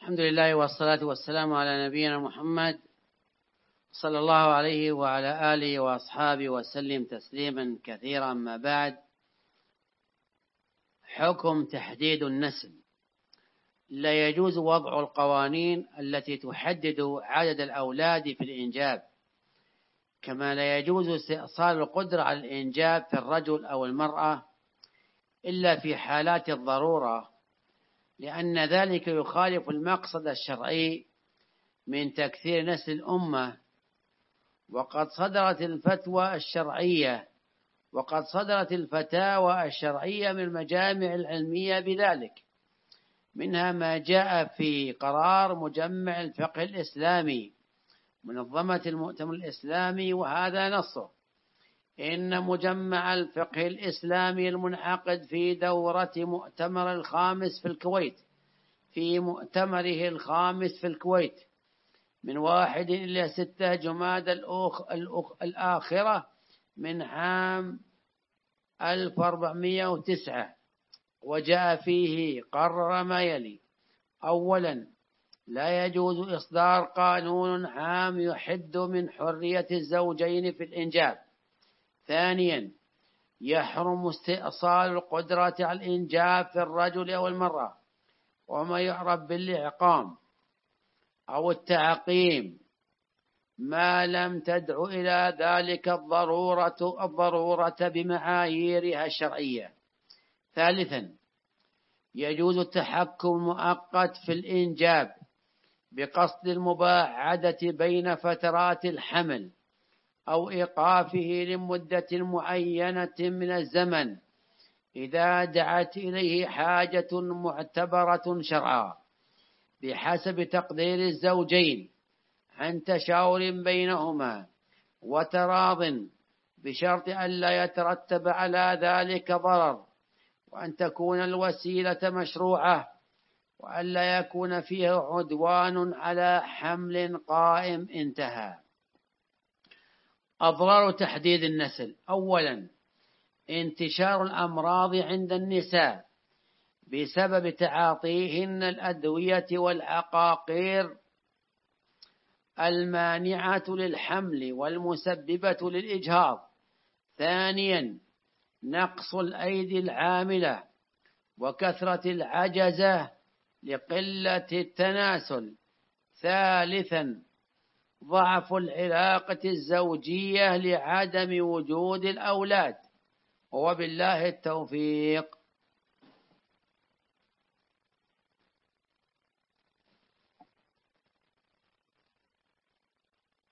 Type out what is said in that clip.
الحمد لله والصلاة والسلام على نبينا محمد صلى الله عليه وعلى آله وأصحابه وسلم تسليما كثيرا. ما بعد، حكم تحديد النسل. لا يجوز وضع القوانين التي تحدد عدد الأولاد في الإنجاب، كما لا يجوز استئصال القدرة على الإنجاب في الرجل أو المرأة إلا في حالات الضرورة، لأن ذلك يخالف المقصد الشرعي من تكثير نسل الأمة. وقد صدرت الفتاوى الشرعية من المجامع العلمية بذلك، منها ما جاء في قرار مجمع الفقه الإسلامي منظمة المؤتمر الإسلامي، وهذا نصه: إن مجمع الفقه الإسلامي المنعقد في دورة مؤتمره الخامس في الكويت من 1 إلى 6 جماد الآخرة من عام 1409، وجاء فيه قرر ما يلي: أولا، لا يجوز إصدار قانون عام يحد من حرية الزوجين في الإنجاب. ثانيا، يحرم استئصال القدرة على الإنجاب في الرجل أو المرأة، وما يعرف بالإعقام أو التعقيم، ما لم تدع إلى ذلك الضرورة بمعاييرها الشرعية. ثالثا، يجوز التحكم المؤقت في الإنجاب بقصد المباعدة بين فترات الحمل أو إيقافه لمدة معينة من الزمن إذا دعت إليه حاجة معتبرة شرعا، بحسب تقدير الزوجين عن تشاور بينهما وتراض، بشرط أن لا يترتب على ذلك ضرر، وأن تكون الوسيلة مشروعة، وأن لا يكون فيها عدوان على حمل قائم. انتهى. أضرار تحديد النسل. أولا، انتشار الأمراض عند النساء بسبب تعاطيهن الأدوية والعقاقير المانعة للحمل والمسببة للإجهاض. ثانيا، نقص الأيدي العاملة وكثرة العجزة لقلة التناسل. ثالثا، ضعف العلاقة الزوجية لعدم وجود الأولاد. وبالله التوفيق.